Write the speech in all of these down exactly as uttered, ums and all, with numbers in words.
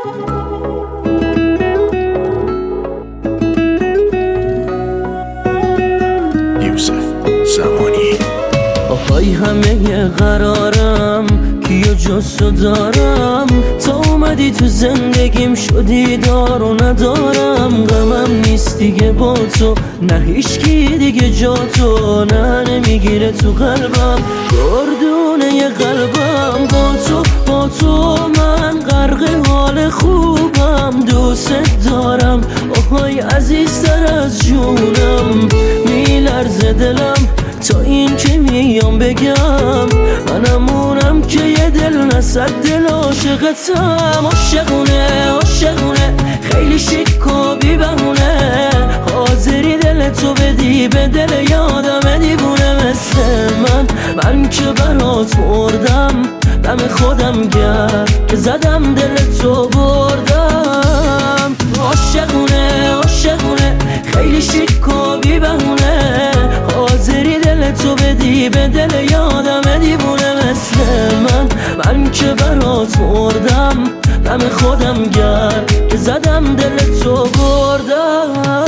آهای همه قرارم کیو جز تو دارم، تا اومدی تو زندگیم شدی دار و ندارم. غمم نیست دیگه با تو، نه هیچکی دیگه جا تو، نه نمیگیره تو قلبم گردونه قلبم. با تو با تو من غرق حال خوبم، دوست دارم آهای عزیزتر از جونم. میلرزه دلم تا این که میام بگم، منمونم که یه دل نصد دل عاشقتم. عاشقونه عاشقونه خیلی شیک و بی بهونه، حاضری دل تو بدی به دل یادم دیوونه مثل من. من که برات مردم دم خودم گرد که زدم دل تو بردم. عاشقونه عاشقونه خیلی شیک و بی بهونه، حاضری دل تو بدی به دل یادم دیوونه مثل من. من که برات مردم دم خودم گرد که زدم دل تو بردم.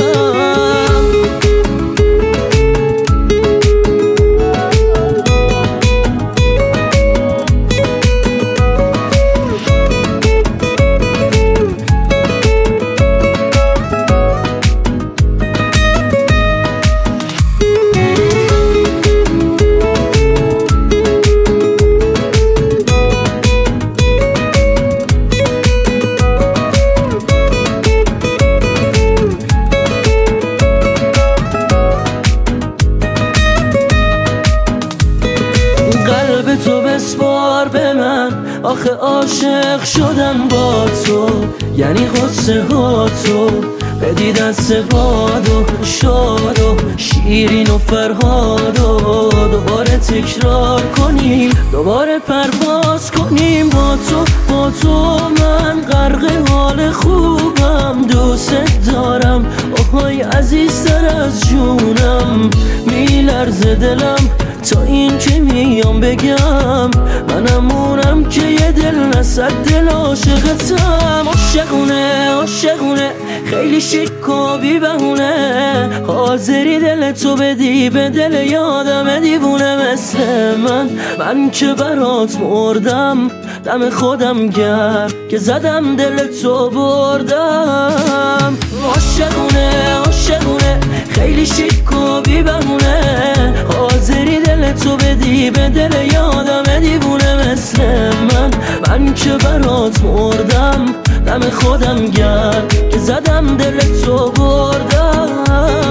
قلب تو بسپار به من، آخه عاشق شدم با تو، یعنی قصه ها تو بدی دست باد و شاد و شیرین و فرهاد و دوباره تکرار کنیم، دوباره پرواز کنیم. با تو با تو من غرق حال خوبم، دوست دارم آهای عزیزتر از جونم. میلرزه دلم تا این که میام بگم، منمونم که یه دل نصد دل عاشقتم. عاشقونه عاشقونه خیلی شیک و بی بهونه، حاضری دل تو بدی به دل یادم دیوونه مثل من. من که برات مردم دم خودم گرد که زدم دل تو بردم. عاشقونه عاشقونه خیلی شیک و بی بهونه، حاضری دل تو بدی به دل یادم دیوونه مثل من. من که برات مردم دم خودم گرد که زدم دل تو بردم.